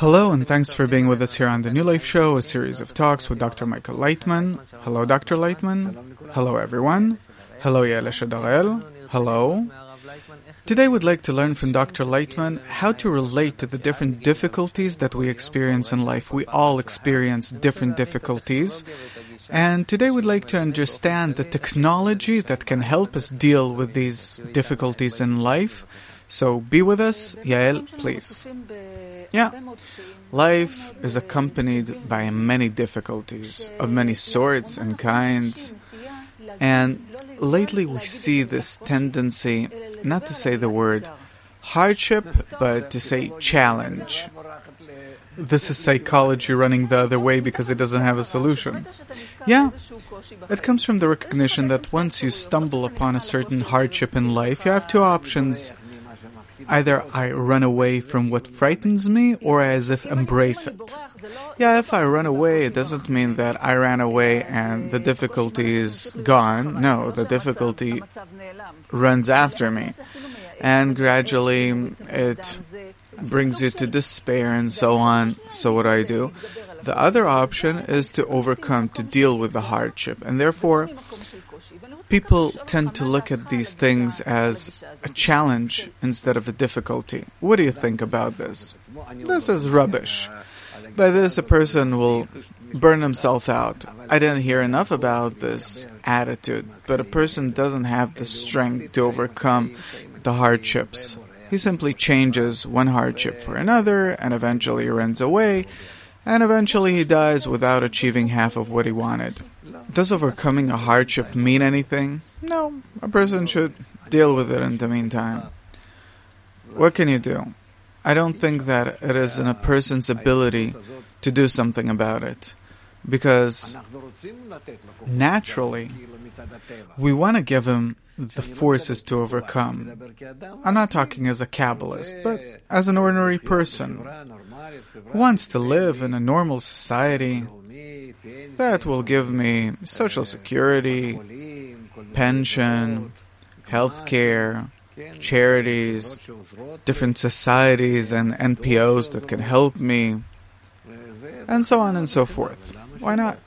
Hello, and thanks for being with us here on the New Life Show, a series of talks with Dr. Michael Leitman. Hello, Dr. Leitman. Hello, everyone. Hello, Yael Shadarel. Hello. Today we'd like to learn from Dr. Leitman how to relate to the different difficulties that we experience in life. We all experience different difficulties. And today we'd like to understand the technology that can help us deal with these difficulties in life. So be with us. Yael, please. Yeah. Life is accompanied by many difficulties of many sorts and kinds. And lately we see this tendency, not to say the word hardship, but to say challenge. This is psychology running the other way because it doesn't have a solution. Yeah, it comes from the recognition that once you stumble upon a certain hardship in life, you have two options. Either I run away from what frightens me, or as if embrace it. Yeah, if I run away, it doesn't mean that I ran away and the difficulty is gone. No, the difficulty runs after me. And gradually it brings you to despair and so on. So what do? The other option is to overcome, to deal with the hardship. And therefore, people tend to look at these things as a challenge instead of a difficulty. What do you think about this? This is rubbish. By this, a person will burn himself out. I didn't hear enough about this attitude, but a person doesn't have the strength to overcome the hardships. He simply changes one hardship for another, and eventually runs away, and eventually he dies without achieving half of what he wanted. Does overcoming a hardship mean anything? No, a person should deal with it in the meantime. What can you do? I don't think that it is in a person's ability to do something about it. Because naturally, we want to give him the forces to overcome. I'm not talking as a Kabbalist, but as an ordinary person who wants to live in a normal society that will give me social security, pension, health care, charities, different societies and NPOs that can help me, and so on and so forth. Why not?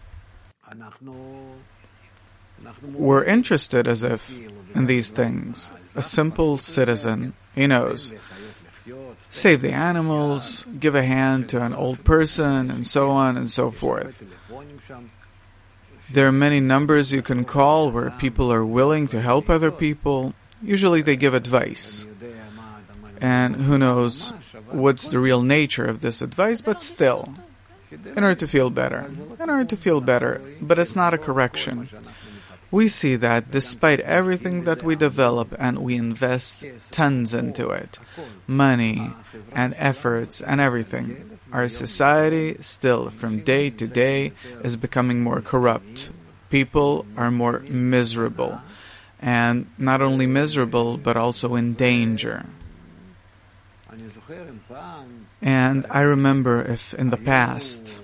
We're interested as if in these things. A simple citizen, he knows. Save the animals, give a hand to an old person, and so on and so forth. There are many numbers you can call where people are willing to help other people. Usually they give advice. And who knows what's the real nature of this advice, but still, in order to feel better. But it's not a correction. We see that despite everything that we develop and we invest tons into it, money and efforts and everything, our society still from day to day is becoming more corrupt. People are more miserable. And not only miserable, but also in danger. And I remember if in the past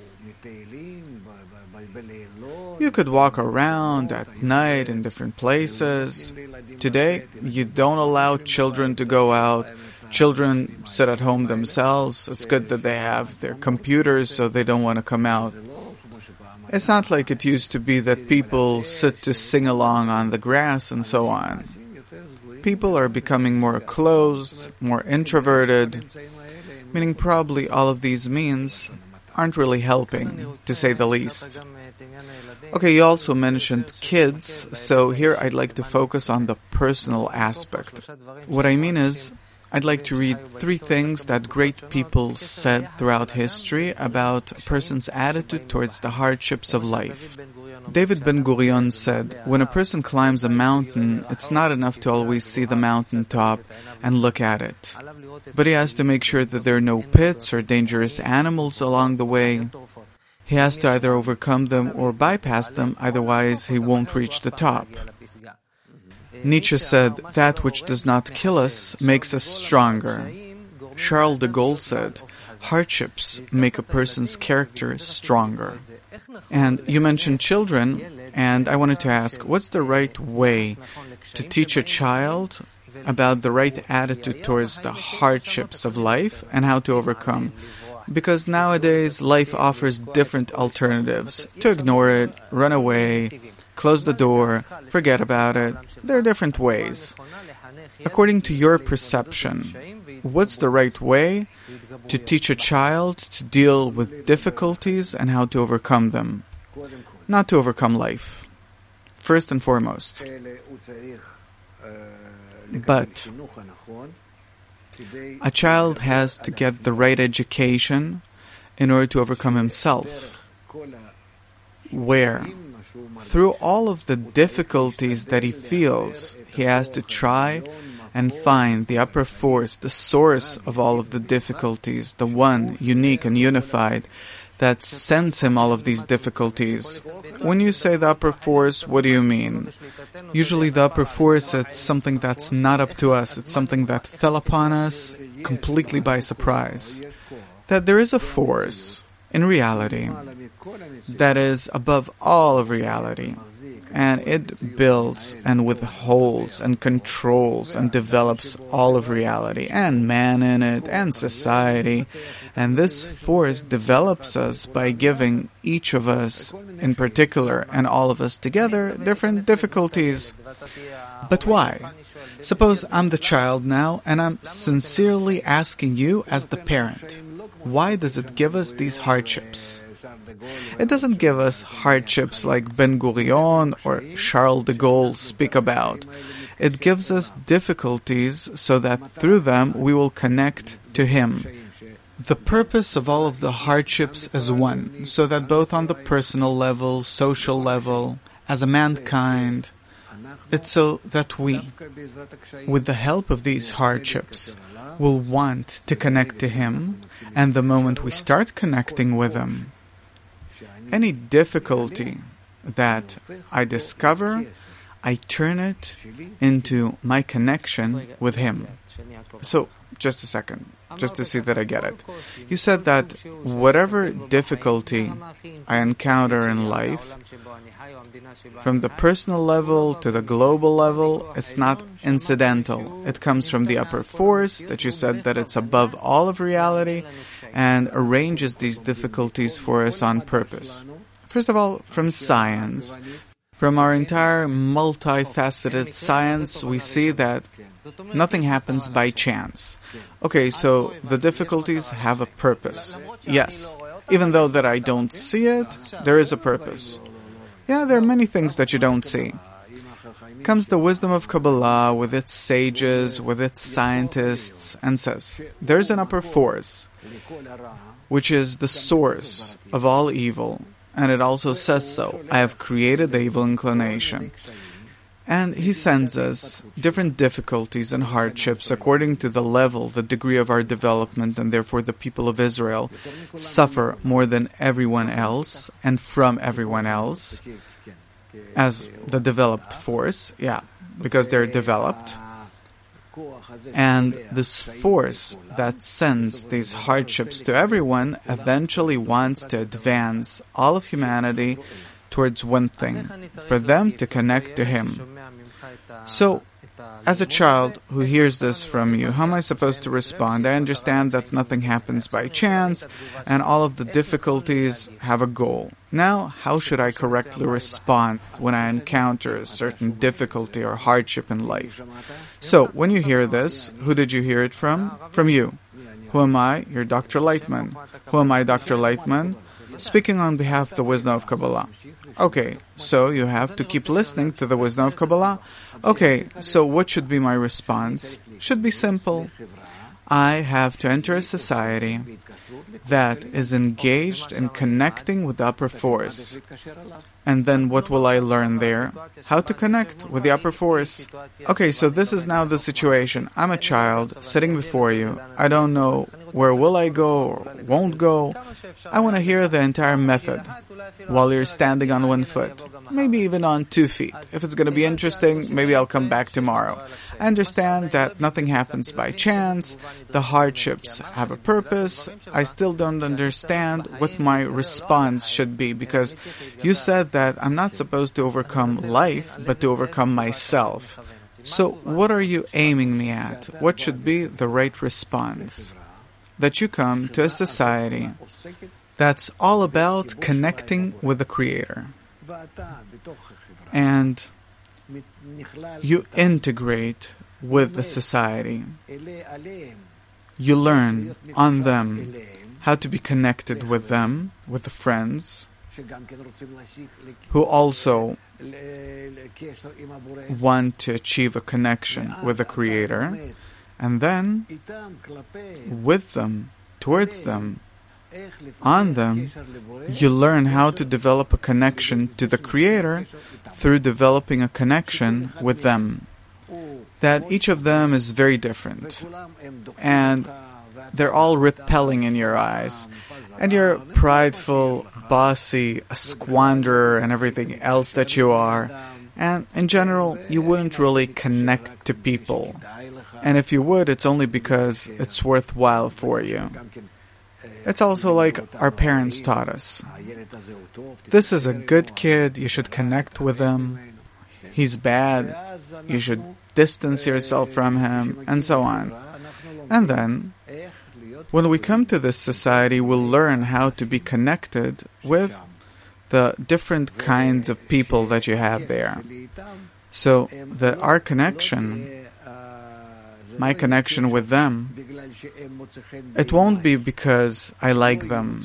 you could walk around at night in different places. Today, you don't allow children to go out. Children sit at home themselves. It's good that they have their computers, so they don't want to come out. It's not like it used to be that people sit to sing along on the grass and so on. People are becoming more closed, more introverted, meaning probably all of these means aren't really helping, to say the least. Okay, you also mentioned kids, so here I'd like to focus on the personal aspect. What I mean is, I'd like to read 3 things that great people said throughout history about a person's attitude towards the hardships of life. David Ben-Gurion said, when a person climbs a mountain, it's not enough to always see the mountain top and look at it. But he has to make sure that there are no pits or dangerous animals along the way. He has to either overcome them or bypass them, otherwise he won't reach the top. Nietzsche said, that which does not kill us makes us stronger. Charles de Gaulle said, hardships make a person's character stronger. And you mentioned children, and I wanted to ask, what's the right way to teach a child about the right attitude towards the hardships of life and how to overcome? Because nowadays life offers different alternatives. To ignore it, run away, close the door, forget about it. There are different ways. According to your perception, what's the right way to teach a child to deal with difficulties and how to overcome them? Not to overcome life, first and foremost. But a child has to get the right education in order to overcome himself. Where? Through all of the difficulties that he feels, he has to try and find the upper force, the source of all of the difficulties, the one unique and unified that sends him all of these difficulties. When you say the upper force, what do you mean? Usually the upper force, it's something that's not up to us. It's something that fell upon us completely by surprise. That there is a force in reality that is above all of reality, and it builds and withholds and controls and develops all of reality, and man in it, and society. And this force develops us by giving each of us in particular, and all of us together, different difficulties. But why? Suppose I'm the child now, and I'm sincerely asking you as the parent, why does it give us these hardships? It doesn't give us hardships like Ben Gurion or Charles de Gaulle speak about. It gives us difficulties so that through them we will connect to Him. The purpose of all of the hardships is one, so that both on the personal level, social level, as a mankind, it's so that we, with the help of these hardships, will want to connect to Him, and the moment we start connecting with Him, any difficulty that I discover, I turn it into my connection with Him. So, just a second, just to see that I get it. You said that whatever difficulty I encounter in life, from the personal level to the global level, it's not incidental. It comes from the upper force, that you said that it's above all of reality, and arranges these difficulties for us on purpose. First of all, from science. From our entire multifaceted science, we see that nothing happens by chance. Okay, so the difficulties have a purpose. Yes. Even though that I don't see it, there is a purpose. Yeah, there are many things that you don't see. Comes the wisdom of Kabbalah with its sages, with its scientists, and says, there's an upper force, which is the source of all evil. And it also says so. I have created the evil inclination. And He sends us different difficulties and hardships according to the level, the degree of our development, and therefore the people of Israel suffer more than everyone else and from everyone else as the developed force, because they're developed. And this force that sends these hardships to everyone eventually wants to advance all of humanity towards one thing, for them to connect to Him. So, as a child who hears this from you, how am I supposed to respond? I understand that nothing happens by chance, and all of the difficulties have a goal. Now, how should I correctly respond when I encounter a certain difficulty or hardship in life? So, when you hear this, who did you hear it from? From you. Who am I? You're Dr. Lightman. Who am I, Dr. Lightman? Speaking on behalf of the wisdom of Kabbalah. Okay, so you have to keep listening to the wisdom of Kabbalah. Okay, so what should be my response? Should be simple. I have to enter a society that is engaged in connecting with the upper force. And then what will I learn there? How to connect with the upper force. Okay, so this is now the situation. I'm a child sitting before you. I don't know where will I go or won't go. I want to hear the entire method while you're standing on one foot, maybe even on 2 feet. If it's going to be interesting, maybe I'll come back tomorrow. I understand that nothing happens by chance. The hardships have a purpose. I still don't understand what my response should be, because you said that I'm not supposed to overcome life, but to overcome myself. So what are you aiming me at? What should be the right response? that you come to a society that's all about connecting with the Creator. And you integrate with the society. You learn on them how to be connected with them, with the friends, who also want to achieve a connection with the Creator, and then with them, towards them, on them, you learn how to develop a connection to the Creator through developing a connection with them. That each of them is very different, and they're all repelling in your eyes. And you're prideful, bossy, a squanderer, and everything else that you are. And in general, you wouldn't really connect to people. And if you would, it's only because it's worthwhile for you. It's also like our parents taught us. This is a good kid, you should connect with him. He's bad, you should distance yourself from him, and so on. And then, when we come to this society, we'll learn how to be connected with the different kinds of people that you have there. So that our connection, my connection with them, it won't be because I like them.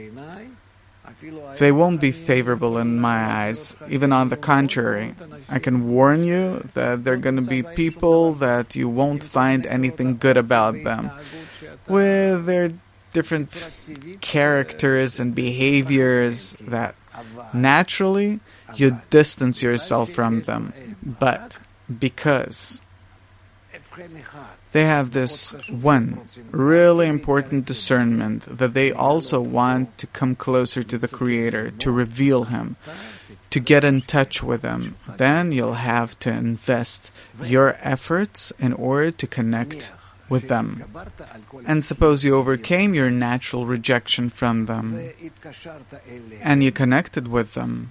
They won't be favorable in my eyes. Even on the contrary, I can warn you that they're going to be people that you won't find anything good about them, with their different characters and behaviors that naturally you distance yourself from them. But because they have this one really important discernment that they also want to come closer to the Creator, to reveal Him, to get in touch with Him, then you'll have to invest your efforts in order to connect with them. And suppose you overcame your natural rejection from them, and you connected with them.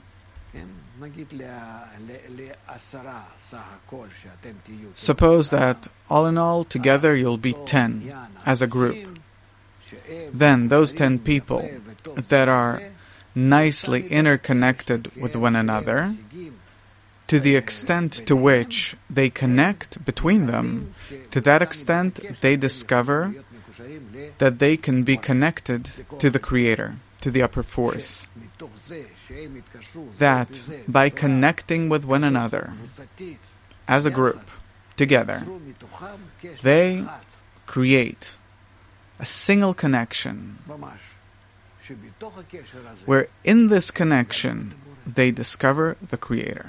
Suppose that all in all, together you'll be 10 as a group. Then those 10 people that are nicely interconnected with one another, to the extent to which they connect between them, to that extent they discover that they can be connected to the Creator, to the upper force. That by connecting with one another as a group, together, they create a single connection, where in this connection they discover the Creator.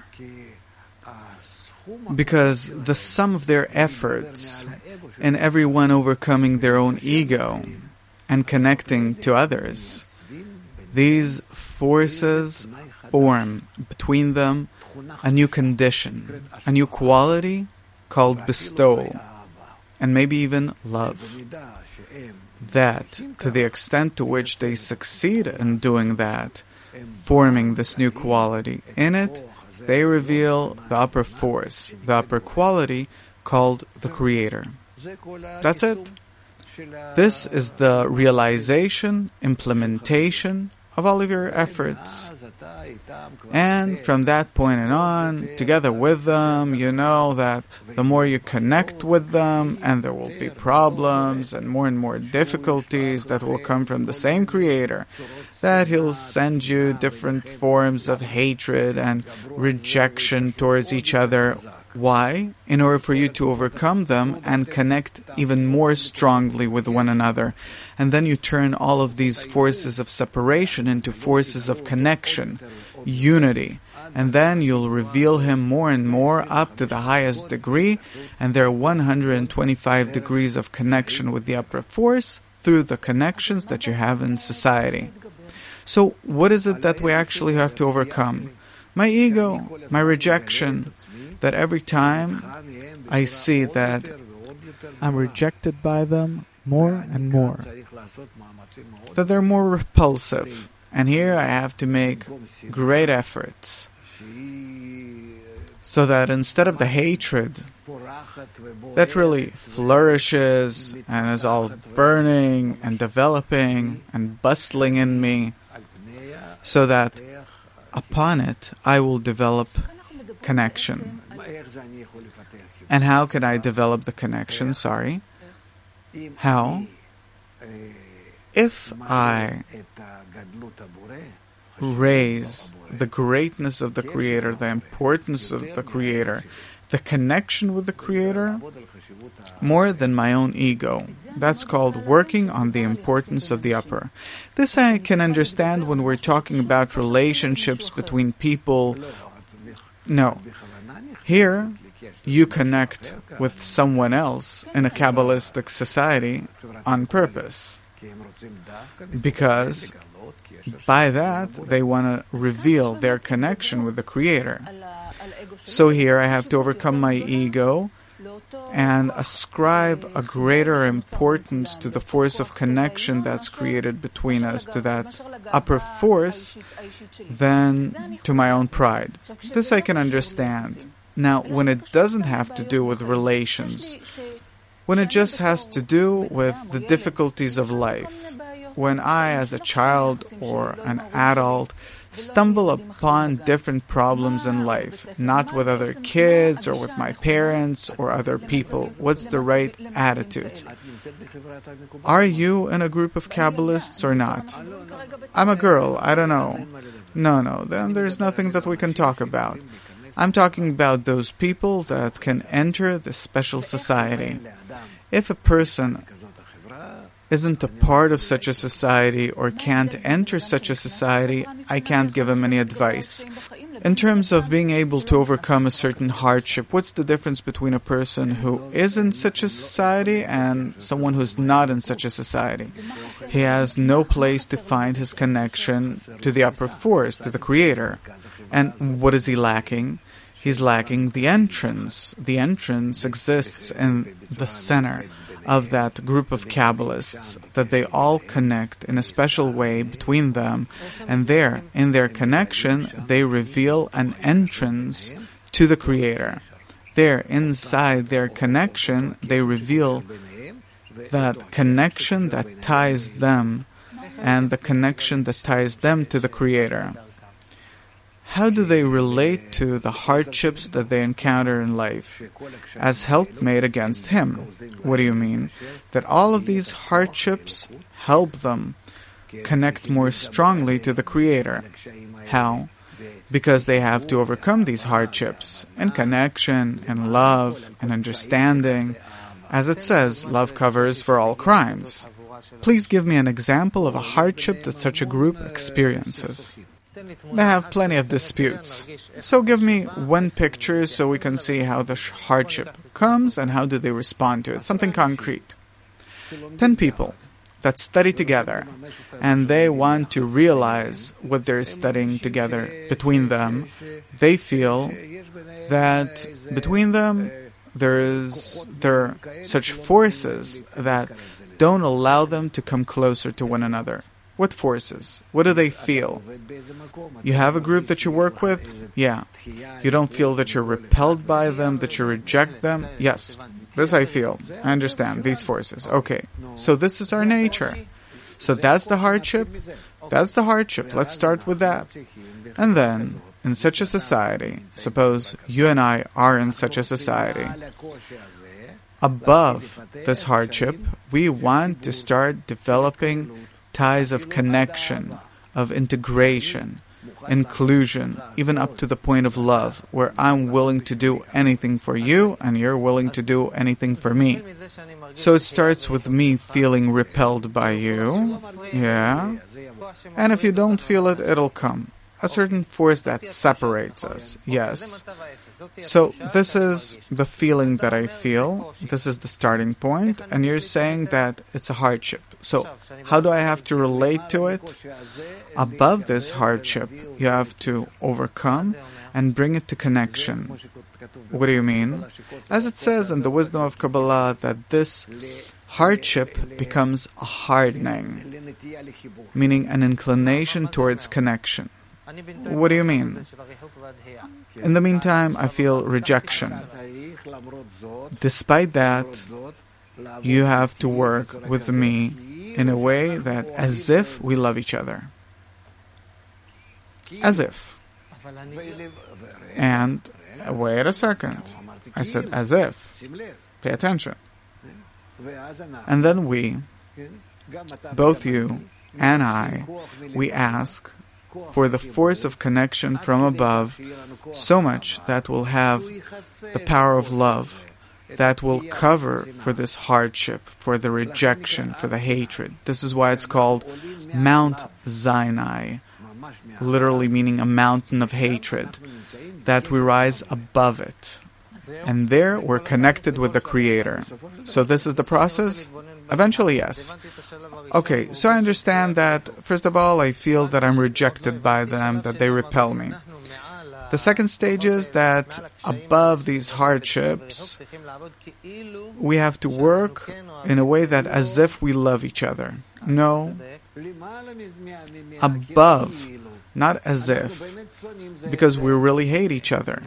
Because the sum of their efforts in everyone overcoming their own ego and connecting to others, these forces form between them a new condition, a new quality called bestowal, and maybe even love. That, to the extent to which they succeed in doing that, forming this new quality in it, they reveal the upper force, the upper quality called the Creator. That's it. This is the realization, implementation of all of your efforts. And from that point on, together with them, you know that the more you connect with them, and there will be problems and more difficulties that will come from the same Creator, that He'll send you different forms of hatred and rejection towards each other. Why? In order for you to overcome them and connect even more strongly with one another. And then you turn all of these forces of separation into forces of connection, unity. And then you'll reveal Him more and more up to the highest degree. And there are 125 degrees of connection with the upper force through the connections that you have in society. So what is it that we actually have to overcome? My ego, my rejection, that every time I see that I'm rejected by them more and more, that they're more repulsive. And here I have to make great efforts so that instead of the hatred that really flourishes and is all burning and developing and bustling in me, so that upon it I will develop connection. And how can I develop the connection? How? If I raise the greatness of the Creator, the importance of the Creator, the connection with the Creator, more than my own ego. That's called working on the importance of the upper. This I can understand when we're talking about relationships between people. No. Here, you connect with someone else in a Kabbalistic society on purpose, because by that they want to reveal their connection with the Creator. So here I have to overcome my ego and ascribe a greater importance to the force of connection that's created between us, to that upper force, than to my own pride. This I can understand. Now, when it doesn't have to do with relations, when it just has to do with the difficulties of life, when I, as a child or an adult, stumble upon different problems in life, not with other kids or with my parents or other people, what's the right attitude? Are you in a group of Kabbalists or not? I'm a girl, I don't know. No, then there's nothing that we can talk about. I'm talking about those people that can enter this special society. If a person isn't a part of such a society or can't enter such a society, I can't give him any advice. In terms of being able to overcome a certain hardship, what's the difference between a person who is in such a society and someone who's not in such a society? He has no place to find his connection to the upper force, to the Creator. And what is he lacking? He's lacking the entrance. The entrance exists in the center of that group of Kabbalists, that they all connect in a special way between them, and there, in their connection, they reveal an entrance to the Creator. There, inside their connection, they reveal that connection that ties them, and the connection that ties them to the Creator. How do they relate to the hardships that they encounter in life as helpmate against Him? What do you mean? That all of these hardships help them connect more strongly to the Creator. How? Because they have to overcome these hardships in connection, in love, and understanding. As it says, love covers for all crimes. Please give me an example of a hardship that such a group experiences. They have plenty of disputes. So give me one picture so we can see how the hardship comes and how do they respond to it. Something concrete. 10 people that study together and they want to realize what they're studying together between them. They feel that between them there are such forces that don't allow them to come closer to one another. What forces? What do they feel? You have a group that you work with? Yeah. You don't feel that you're repelled by them, that you reject them? Yes. This I feel. I understand. These forces. Okay. So this is our nature. So that's the hardship? That's the hardship. Let's start with that. And then, in such a society, suppose you and I are in such a society, above this hardship, we want to start developing ties of connection, of integration, inclusion, even up to the point of love, where I'm willing to do anything for you and you're willing to do anything for me. So it starts with me feeling repelled by you, yeah, and if you don't feel it, it'll come. A certain force that separates us, yes. So this is the feeling that I feel, this is the starting point, and you're saying that it's a hardship. So how do I have to relate to it? Above this hardship, you have to overcome and bring it to connection. What do you mean? As it says in the wisdom of Kabbalah, that this hardship becomes a hardening, meaning an inclination towards connection. What do you mean? In the meantime, I feel rejection. Despite that, you have to work with me in a way that as if we love each other. As if. And wait a second. I said as if. Pay attention. And then we, both you and I, we ask for the force of connection from above so much that will have the power of love, that will cover for this hardship, for the rejection, for the hatred. This is why it's called Mount Sinai, literally meaning a mountain of hatred, that we rise above it. And there we're connected with the Creator. So this is the process? Eventually, yes. Okay, so I understand that, first of all, I feel that I'm rejected by them, that they repel me. The second stage is that above these hardships, we have to work in a way that as if we love each other. No, above, not as if, because we really hate each other.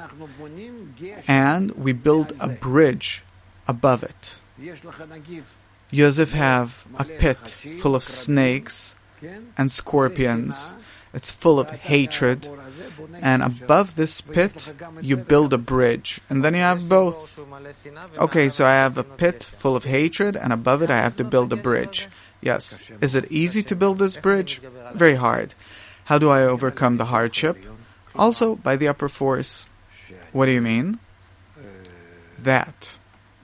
And we build a bridge above it. You as if have a pit full of snakes and scorpions. It's full of hatred. And above this pit, you build a bridge. And then you have both. Okay, so I have a pit full of hatred, and above it I have to build a bridge. Yes. Is it easy to build this bridge? Very hard. How do I overcome the hardship? Also, by the upper force. What do you mean? That.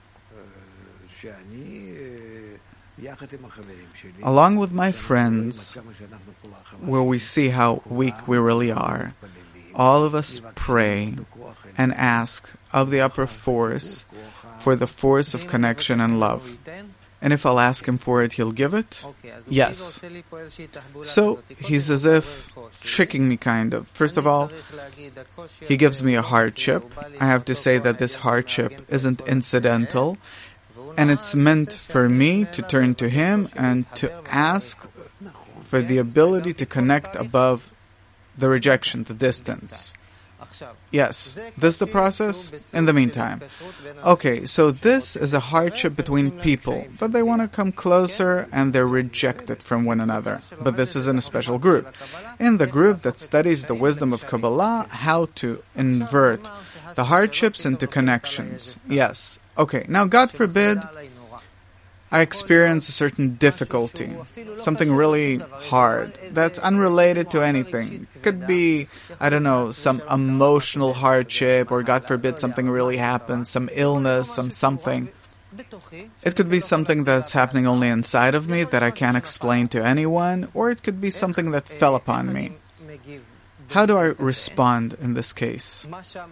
Along with my friends, where we see how weak we really are, all of us pray and ask of the upper force for the force of connection and love. And if I'll ask him for it, he'll give it? Yes. So he's as if tricking me, kind of. First of all, he gives me a hardship. I have to say that this hardship isn't incidental, and it's meant for me to turn to him and to ask for the ability to connect above the rejection, the distance. Yes, this is the process. In the meantime. Okay, so this is a hardship between people, but they want to come closer and they're rejected from one another. But this is in a special group. In the group that studies the wisdom of Kabbalah, how to invert the hardships into connections. Yes. Okay, now God forbid I experience a certain difficulty, something really hard, that's unrelated to anything. It could be, I don't know, some emotional hardship, or God forbid something really happens, some illness, something. It could be something that's happening only inside of me that I can't explain to anyone, or it could be something that fell upon me. How do I respond in this case?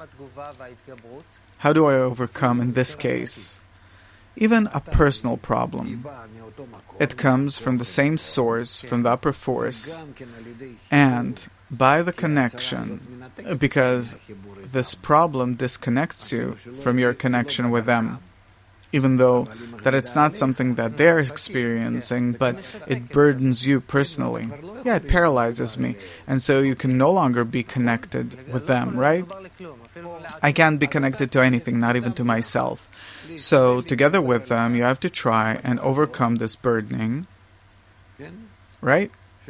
How do I overcome in this case? Even a personal problem. It comes from the same source, from the upper force, and by the connection, because this problem disconnects you from your connection with them. Even though that it's not something that they're experiencing, but it burdens you personally. Yeah, it paralyzes me. And so you can no longer be connected with them, right? I can't be connected to anything, not even to myself. So together with them, you have to try and overcome this burdening, right?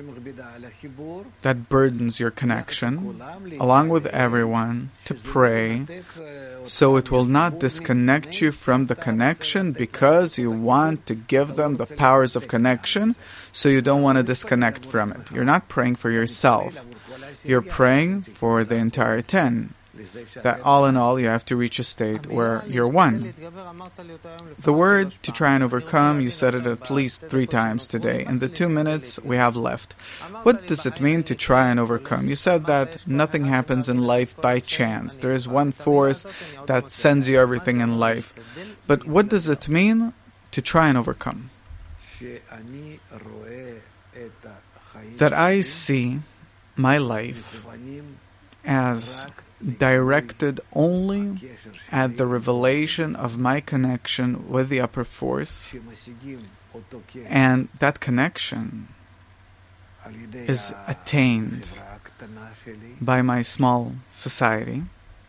That burdens your connection, along with everyone, to pray, so it will not disconnect you from the connection, because you want to give them the powers of connection, so you don't want to disconnect from it. You're not praying for yourself. You're praying for the entire 10. That all in all, you have to reach a state where you're one. The word to try and overcome, you said it at least 3 times today. In the 2 minutes we have left. What does it mean to try and overcome? You said that nothing happens in life by chance. There is one force that sends you everything in life. But what does it mean to try and overcome? That I see my life as directed only at the revelation of my connection with the upper force, and that connection is attained by my small society,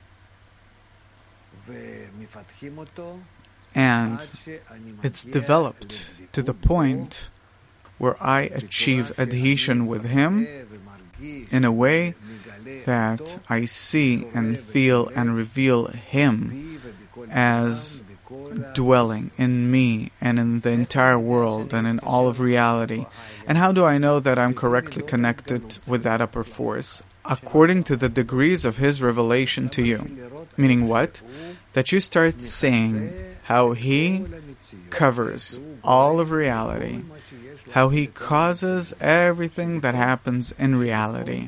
and it's developed to the point where I achieve adhesion with Him in a way that I see and feel and reveal Him as dwelling in me and in the entire world and in all of reality. And how do I know that I'm correctly connected with that upper force? According to the degrees of His revelation to you. Meaning what? That you start seeing how He covers all of reality, how He causes everything that happens in reality,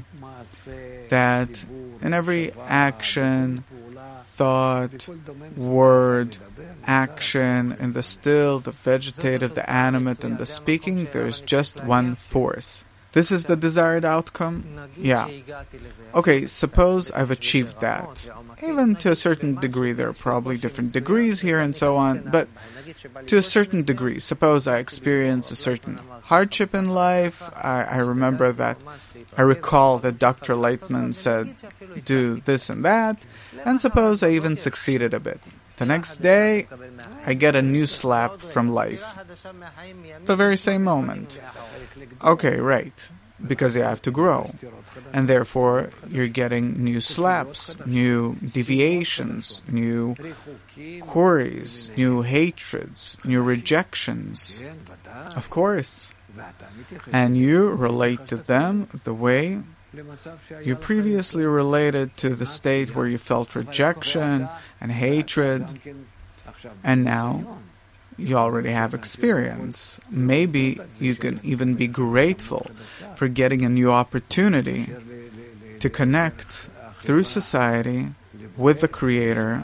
that in every action, thought, word, action, in the still, the vegetative, the animate, and the speaking, there's just one force. This is the desired outcome? Yeah. Okay, suppose I've achieved that. Even to a certain degree, there are probably different degrees here and so on, but to a certain degree, suppose I experience a certain hardship in life. I remember that, I recall that Dr. Lightman said, do this and that, and suppose I even succeeded a bit. The next day, I get a new slap from life. The very same moment. Okay, right. Because you have to grow. And therefore, you're getting new slaps, new deviations, new quarries, new hatreds, new rejections. Of course. And you relate to them the way you previously related to the state where you felt rejection and hatred, and now you already have experience. Maybe you can even be grateful for getting a new opportunity to connect through society with the Creator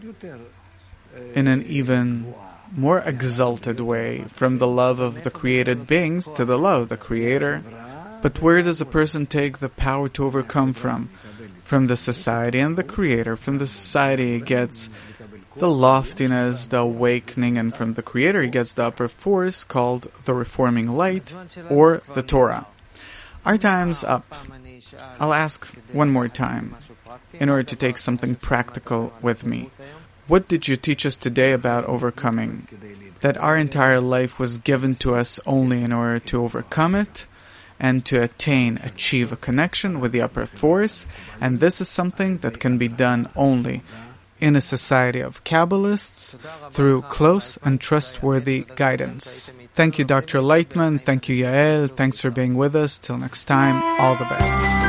in an even more exalted way, from the love of the created beings to the love of the Creator. But where does a person take the power to overcome from? From the society and the Creator. From the society he gets the loftiness, the awakening, and from the Creator he gets the upper force called the reforming light, or the Torah. Our time's up. I'll ask one more time, in order to take something practical with me. What did you teach us today about overcoming? That our entire life was given to us only in order to overcome it, and to achieve a connection with the upper force, and this is something that can be done only in a society of Kabbalists through close and trustworthy guidance. Thank you, Dr. Lightman. Thank you, Yael. Thanks for being with us. Till next time, all the best.